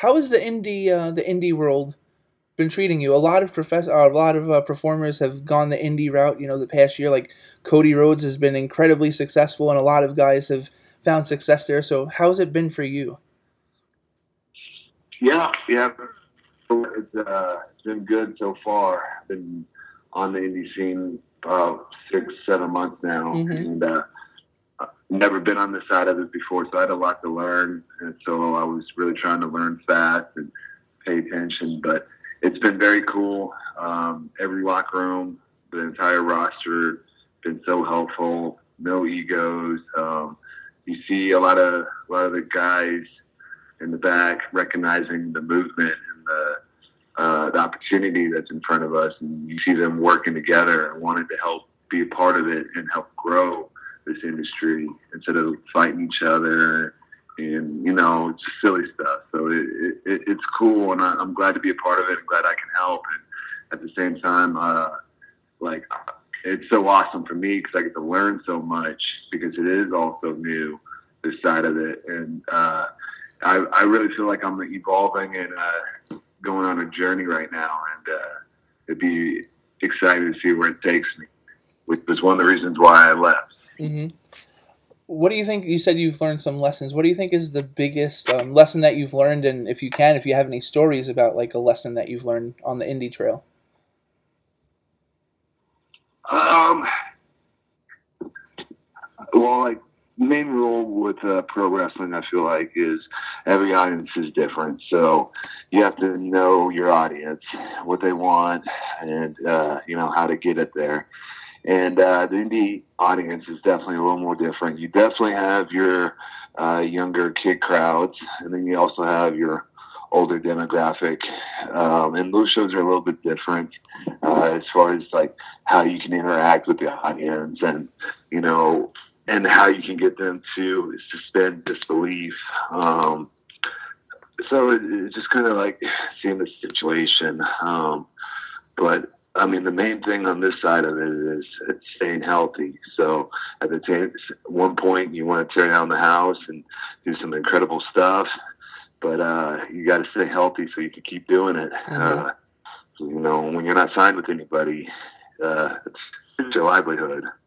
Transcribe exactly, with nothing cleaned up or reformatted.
how has the indie uh, the indie world been treating you? A lot of profess uh, a lot of uh, performers have gone the indie route. You know, the past year, like Cody Rhodes has been incredibly successful, and a lot of guys have found success there. So, how's it been for you? Yeah, yeah. It's, uh, it's been good so far. I've been on the indie scene about six, seven months now, Mm-hmm. and uh, I've never been on this side of it before, so I had a lot to learn. And so I was really trying to learn fast and pay attention. But it's been very cool. Um, every locker room, the entire roster, been so helpful. No egos. Um, you see a lot of a lot of the guys in the back recognizing the movement and the uh, the opportunity that's in front of us, and you see them working together and wanting to help be a part of it and help grow this industry instead of fighting each other and, you know, just silly stuff. So it, it, it's cool, and I, I'm glad to be a part of it. I'm glad I can help. And at the same time, uh, like, it's so awesome for me because I get to learn so much because it is all so new, this side of it. And uh, I, I really feel like I'm evolving and uh, going on a journey right now, and uh, it'd be exciting to see where it takes me, which was one of the reasons why I left. Mm-hmm. What do you think? You said you've learned some lessons. What do you think is the biggest um, lesson that you've learned? And if you can, if you have any stories about like a lesson that you've learned on the indie trail. Um, well, like, main rule with uh, pro wrestling, I feel like, is every audience is different. So you have to know your audience, what they want, and uh, you know how to get it there. And uh, the indie audience is definitely a little more different. You definitely have your uh, younger kid crowds, and then you also have your older demographic. Um, and those shows are a little bit different uh, as far as like how you can interact with the audience, and you know, and how you can get them to suspend disbelief. Um, so it, it's just kind of like seeing the situation. Um, but I mean, the main thing on this side of it is it's staying healthy. So at the t- one point, you want to tear down the house and do some incredible stuff, but uh, you got to stay healthy so you can keep doing it. Mm-hmm. Uh, you know, when you're not signed with anybody, uh, it's, it's your livelihood.